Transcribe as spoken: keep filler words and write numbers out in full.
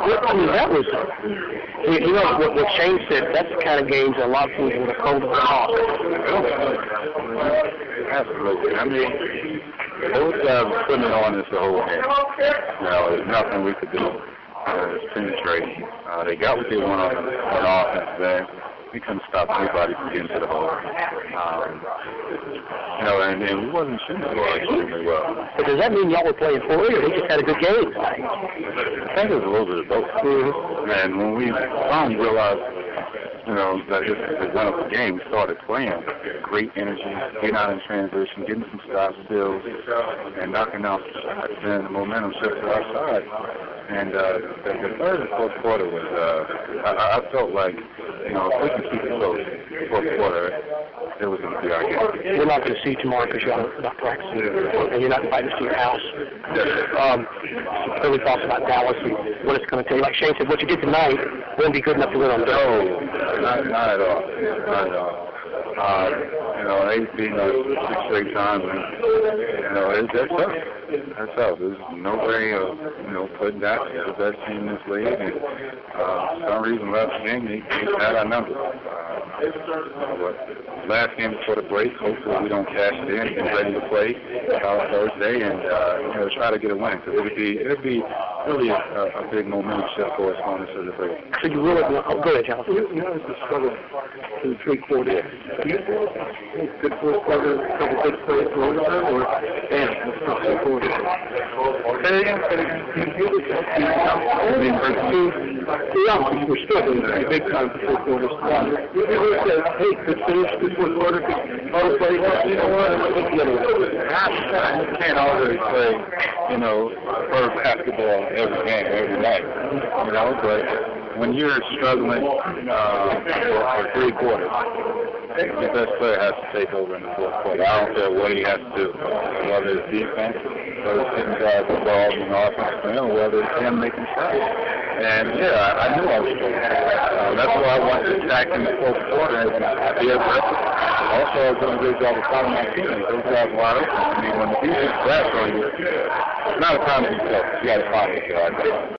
I mean, that was, you you know, what, what Shane said, that's the kind of games that a lot of teams would have called it off. Absolutely. I mean, those guys were putting it on us the whole game. You know, there's nothing we could do. Uh, it's penetrating. Uh, they got what they want on, on offense there. We couldn't stop anybody from getting to the hole. Um, you know, and, and we wasn't shooting the ball extremely well. But does that mean y'all were playing poorly, or they just had a good game tonight? I think it was a little bit of both. Mm-hmm. And when we finally realized, you know, that this is one of the game, we started playing great energy, getting out in transition, getting some stop steals, and knocking out the shots. And the momentum shifted to our side. And uh, the, the third and fourth quarter was, uh, I, I felt like, you know, if we could keep it close, the fourth quarter, it was going to be our game. We're not going to see you tomorrow because you're not practicing, and you're not invited us to your house. Um, Clearly talks about Dallas and what it's going to take. Like Shane said, what you did tonight wouldn't be good enough to win on Dallas. No, not, not at all. Not at all. Uh, you know, they beat us six straight times, and, you know, it, that's tough. That's tough. There's no way of, you know, putting that as the best team in this league, and uh, for some reason last game, they, they had our number. Uh, you know, but last game before the break, hopefully we don't cash it in and get ready to play uh, Thursday and, uh, you know, try to get a win, because it would be, it would be really a, a big momentum shift for us going into the break. So you really, oh, go ahead, Jonathan. You, you know, it's a struggle to the three quarters. You think good first quarter, a couple big plays for overtime, or damn, let's not three quarters. Say it again, say it again. I mean, first two, yeah, you were struggling big time for four quarters. You always said, hey, good finish, good fourth quarter, good auto play. You know what? What's the other one? You can't always play, you know, first basketball every game, every night, you know, but when you're struggling uh, for, for three quarters, the best player has to take over in the fourth quarter. I don't care what he has to do, whether it's defense, whether it's hitting guys the ball in the offensive end, or whether it's him making shots. And, yeah, I, I knew I was struggling. Uh, that's why I wanted to attack in the fourth quarter and be aggressive. Also, I was doing a great job of following my teammates. Those guys wide open. I mean, when the defense grabs on you, it's not a time to be tough. You got to follow it.